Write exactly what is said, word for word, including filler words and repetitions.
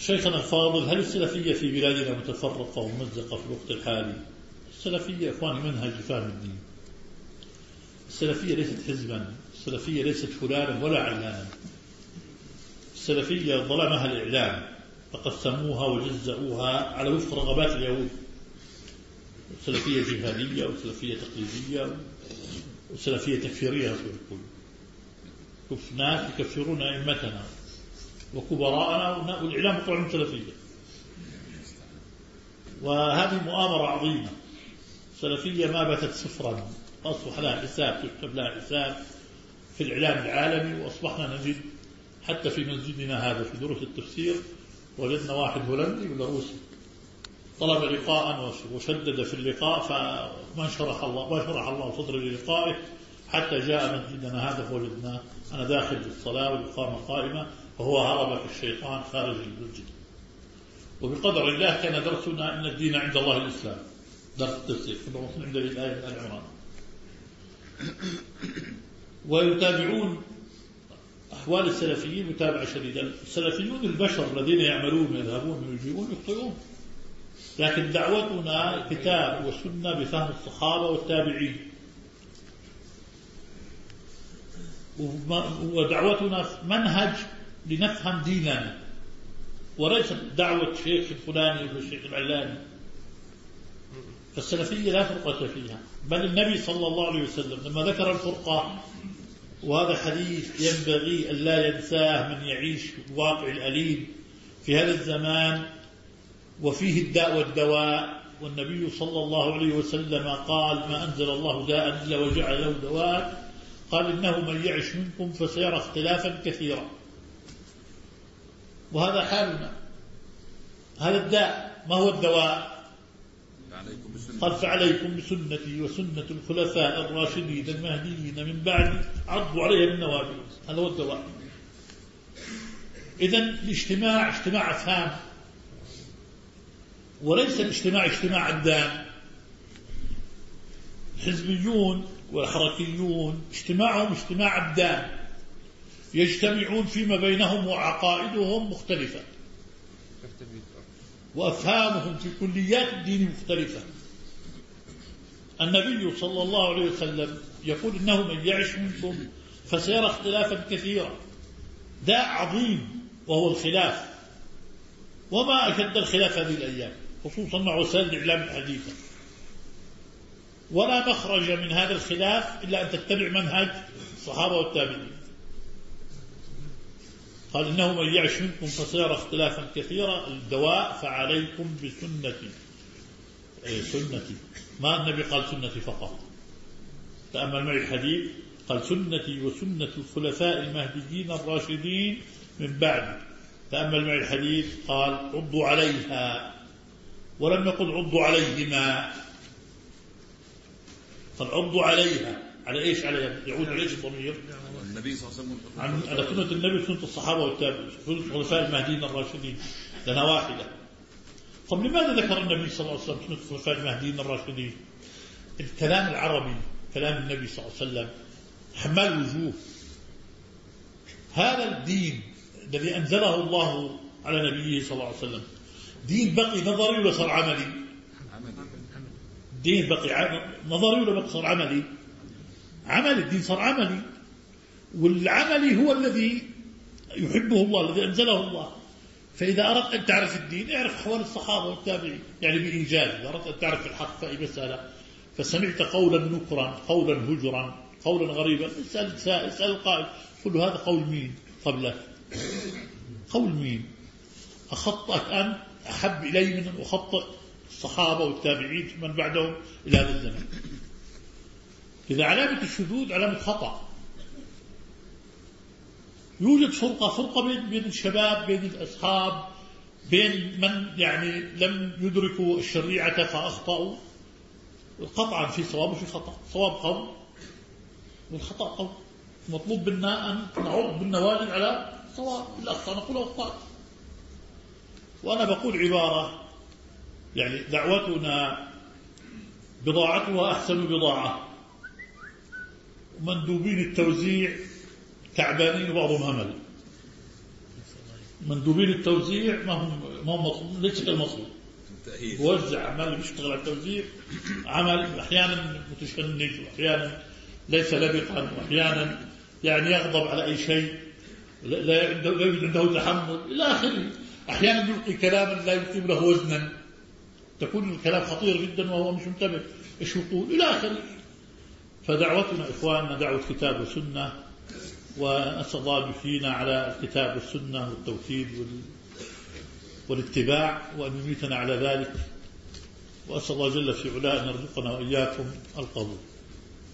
شيخنا الفاضل، هل السلفية في بلادنا متفرقة وممزقة في الوقت الحالي؟ السلفية إخواني منهج فهم الدين. السلفية ليست حزبا، السلفية ليست فلانا ولا علانا. السلفية ظلمها الإعلام فقسموها وجزأوها على وفق رغبات اليهود. سلفية جهادية وسلفية تقليدية وسلفية تكفيرية. ناس يكفرون أئمتنا وكبراءنا والإعلام يطلع من سلفية، وهذه مؤامرة عظيمة. السلفية ما باتت صفرا، أصبح لها حساب، تكتب لها حساب في الإعلام العالمي. وأصبحنا نجد حتى في مسجدنا هذا في دروس التفسير وجدنا واحد هولندي ولا روسي طلب لقاء وشدد في اللقاء، فما شرح الله ما شرح الله صدر للقائه حتى جاء مسجدنا هذا فوجدناه أنا داخل بالصلاة والإقامة قائمة وهو هرب كالشيطان خارج المسجد. وبقدر الله كان درسنا أن الدين عند الله الإسلام، درس التفسير كنا وصلنا عند الآية من آل عمران. ويتابعون أحوال السلفيين متابعة شديدة. السلفيون البشر الذين يعملون ويذهبون ويجيئون يخطئون، لكن دعوتنا كتاب وسنة بفهم الصحابة والتابعين، ودعوتنا منهج لنفهم ديننا، وليست دعوة شيخ الفلاني ولا الشيخ العلاني. فالسلفية لا فرقة فيها، بل النبي صلى الله عليه وسلم لما ذكر الفرقة، وهذا حديث ينبغي أن لا ينساه من يعيش الواقع الأليم في هذا الزمان وفيه الداء والدواء. والنبي صلى الله عليه وسلم قال: ما أنزل الله داء إلا وجعل له دواء، قال: إنه من يعش منكم فسيرى اختلافا كثيرا. وهذا حالنا، هذا الداء. ما هو الدواء؟ قال: فعليكم بسنتي وسنة الخلفاء الراشدين المهديين من بعد عضوا عليها بالنواجذ. هذا هو الدواء. إذن الاجتماع اجتماع أفهام، وليس الاجتماع اجتماع أبدان. الحزبيون والحركيون اجتماعهم اجتماع أبدان، يجتمعون فيما بينهم وعقائدهم مختلفة وأفهامهم في كليات الدين مختلفة. النبي صلى الله عليه وسلم يقول: إنه من يعش منكم فسيرى اختلافا كثيرا. داء عظيم وهو الخلاف، وما أشد الخلاف هذه الأيام خصوصا مع وسائل الإعلام الحديثة. ولا مخرج من هذا الخلاف إلا أن تتبع منهج الصحابة والتابعين. قال: إنه من يعش منكم فسيرى اختلافا كثيرا. الدواء: فعليكم بسنتي. أي سنتي، ما النبي قال سنتي فقط. تأمل معي الحديث، قال: سنتي وسنة الخلفاء المهديين الراشدين من بعد. تأمل معي الحديث، قال: عضوا عليها، ولم يقل عضوا عليهما، قال: عضوا عليها. على إيش عليها؟ يعود على إيش الضمير؟ النبي صلى الله عليه وسلم، عن على سنة النبي وسنة الصحابة والتابعين، سنة الخلفاء المهديين الراشدين، لأنها واحدة. طب لماذا ذكر النبي صلى الله عليه وسلم سنة الخلفاء المهديين الراشدين؟ الكلام العربي، كلام النبي صلى الله عليه وسلم حمال وجوه. هذا الدين الذي أنزله الله على نبيه صلى الله عليه وسلم دين بقي نظري ولا صار عملي؟ دين بقي نظري ولا بقي صار عملي؟ عملي. الدين صار عملي، والعملي هو الذي يحبه الله، الذي أنزله الله. فإذا أردت أن تعرف الدين اعرف أحوال الصحابة والتابعين، يعني بإيجاز. إذا أردت أن تعرف الحق في أي مسألة فسمعت قولا نكرا، قولا هجرا، قولا غريبا، اسأل سائل، اسأل القائل، قل له: هذا قول مين قبلك؟ قول مين؟ أخطأك أنت أحب إلي من أن أخطئ الصحابة والتابعين من بعدهم إلى هذا الزمن. إذا علامة الشذوذ علامة خطأ. يوجد فرقة فرقة بين بين الشباب، بين الأصحاب، بين من يعني لم يدركوا الشريعة فأخطأوا. قطعا في صواب وفي خطأ. صواب قول والخطأ قول. مطلوب منا أن نعود بالنواجذ على صواب. الأخطاء نقول أخطاء. وأنا بقول عبارة، يعني دعوتنا بضاعتها أحسن بضاعة، ومندوبين التوزيع تعبانين وبعضهم همل. مندوبين التوزيع ما هم ما هم مطلوب، ليش كالمطلوب يوزع عمل بيشتغل على التوزيع، عمل أحيانا متشنج وأحيانا ليس لبقا وأحيانا يعني يغضب على أي شيء، لا يوجد عنده تحمل إلى آخره. أحيانا يلقي كلاما لا يقيم له وزنا، تكون الكلام خطير جدا وهو مش منتبه إيش يقول إلى آخره. فدعوتنا إخواننا دعوة كتاب وسنة، ونسأل الله يحيينا على الكتاب والسنة والتوحيد والاتباع، وأن يميتنا على ذلك، وأسأل الله جل في علاه أن يرزقنا وإياكم القبول.